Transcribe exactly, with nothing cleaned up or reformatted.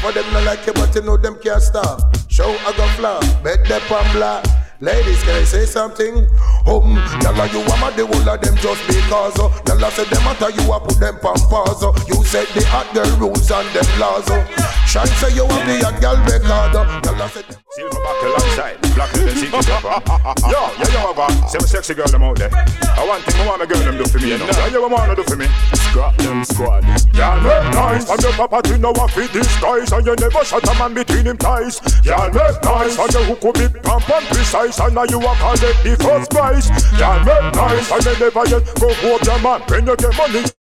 For them not like you, but you know them can't stop. Show I got fly, bed them on black. Ladies, can I say something? Um, Yalla, you are mad, the whole of them just because uh, Yalla said them matter, you are put them on pause uh. You said the hot girl rules and them laws uh. Shine say you have the hot girl record uh. Yalla said them Silver back alongside, black little secret pepper. Yo, yo, yo, over. Say my sexy girl them out there. I want thing I want my girl them do for me, you know. Yeah, you want to do for me. Scrap them squad. Y'all make nice, and your property no one fit disguise, and you never shut a man between him ties. Y'all make nice, and your hook will be pump and precise, and now you are called the first prize. Y'all make nice, and you never yet go hope your man when you get money.